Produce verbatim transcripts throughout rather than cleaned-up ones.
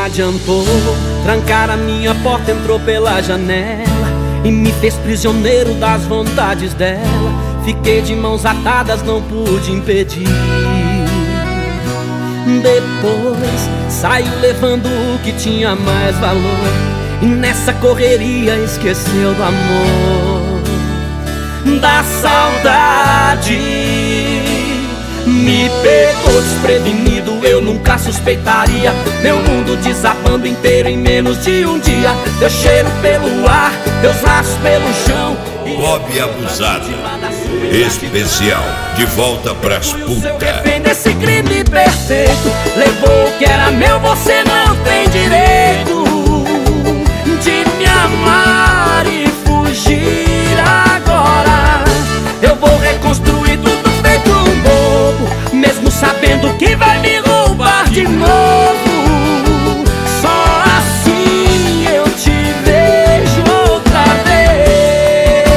adiantou, trancar a minha porta, entrou pela janela e me fez prisioneiro das vontades dela. Fiquei de mãos atadas, não pude impedir. Depois saiu levando o que tinha mais valor, e nessa correria esqueceu do amor, da saudade. Me pegou desprevenido, eu nunca suspeitaria. Meu mundo desabando inteiro em menos de um dia. Teu cheiro pelo ar, teus laços pelo chão. Bob Abusado, especial, de volta pras putas. Eu defendo esse crime perfeito. Levou o que era meu, você não tem direito de me amar e fugir agora. Eu vou reconstruir tudo feito um bobo, mesmo sabendo que vai me roubar de novo. Só assim eu te vejo outra vez.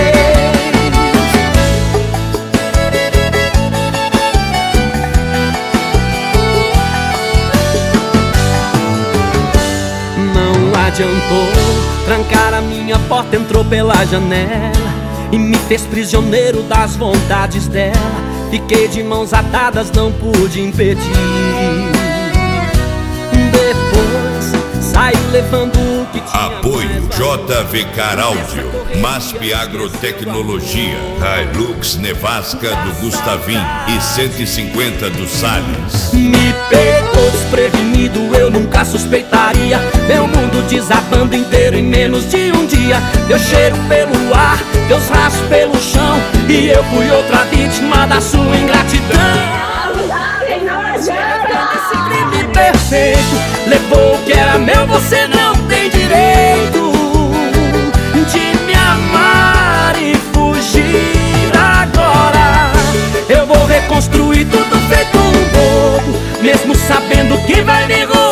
Não adiantou, trancar a minha porta, entrou pela janela e me fez prisioneiro das vontades dela. Fiquei de mãos atadas, não pude impedir. Depois saiu levando o que tinha. Apoio J V Car Áudio, Masp Agrotecnologia, Hilux Nevasca do Gustavim e cento e cinquenta do Salles. Me pegou desprevenido, eu nunca suspeitaria. Meu mundo desabando inteiro em menos de um dia. Teu cheiro pelo ar, teus rastros pelo chão, e eu fui outra vítima da sua ingratidão. Esse crime perfeito, levou o que era meu, você não tem direito de me amar e fugir agora. Eu vou reconstruir tudo feito um bobo, mesmo sabendo que vai me roubar.